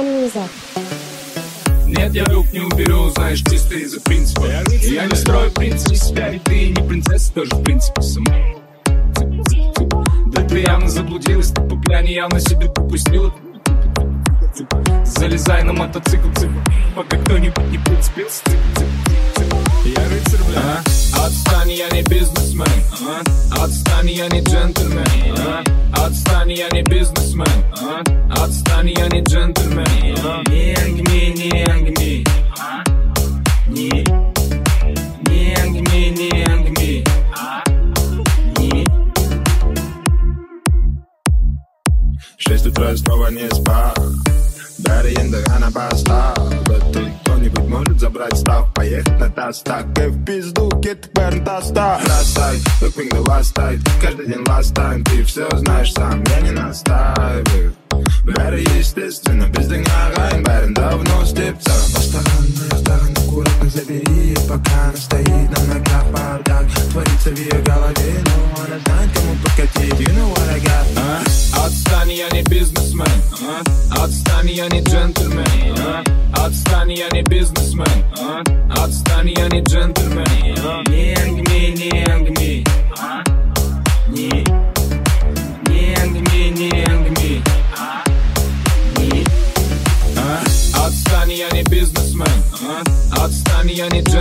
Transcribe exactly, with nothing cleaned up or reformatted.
времени назад. Нет, я рук не уберу, знаешь, чисто из-за принципа. Я не строю принцип из себя, ведь ты не принцесса, тоже в принципе сама. Да ты явно заблудилась, ты по пьяни явно себе попустила. Залезай на мотоцикл, цып, пока кто-нибудь не прицепился. Я рыцарь, бля. А? Отстань, я не бизнесмен. А? Отстань, я не джентльмен. А? Отстань, я не бизнесмен. А? Отстань, я не джентльмен. Не ангми, не ангми. Не, не ангми, не ангми. Не. Шесть утра снова не спал. Бери индога на постав. Тут кто-нибудь может забрать став. Поехать на тастак и в пизду кит берн таста. Бросай, как миг ластай. Каждый день last time. Ты все знаешь сам, я не настаиваю. Бери естественно, без дня райн. Берн давно степца. По сторонам, сторонам аккуратно забери. Пока она стоит на ногах бардак. Творится в ее голове, но она знает, кому подкатить. You know what I got. А? Отстань, я не бизнесмен. А? Отстань, я не джентльмен. А? Отстань, я не бизнесмен. А? Отстань, я не джентльмен. Не ангми, не ангми. Не, не ангми, не ангми. Не. Отстань, я не бизнесмен. Отстань, я не джентльмен.